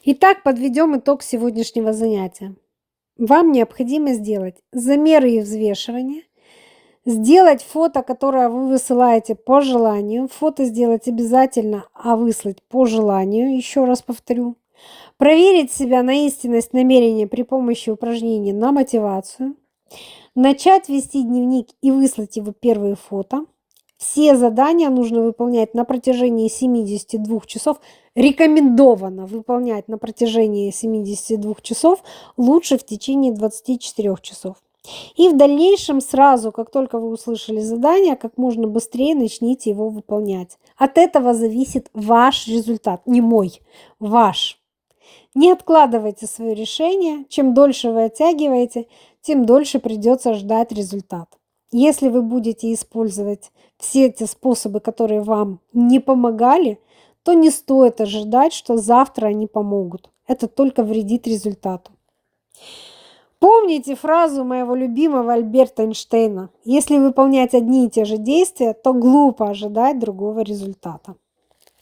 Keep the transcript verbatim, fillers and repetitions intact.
Итак, подведем итог сегодняшнего занятия. Вам необходимо сделать замеры и взвешивания, сделать фото, которое вы высылаете по желанию. Фото сделать обязательно, а выслать по желанию, еще раз повторю. Проверить себя на истинность намерения при помощи упражнений на мотивацию. Начать вести дневник и выслать его первые фото. Все задания нужно выполнять на протяжении семидесяти двух часов. Рекомендовано выполнять на протяжении семидесяти двух часов, лучше в течение двадцати четырёх часов. И в дальнейшем сразу, как только вы услышали задание, как можно быстрее начните его выполнять. От этого зависит ваш результат, не мой, ваш. Не откладывайте свое решение. Чем дольше вы оттягиваете, тем дольше придется ждать результат. Если вы будете использовать все эти способы, которые вам не помогали, то не стоит ожидать, что завтра они помогут. Это только вредит результату. Помните фразу моего любимого Альберта Эйнштейна: если выполнять одни и те же действия, то глупо ожидать другого результата.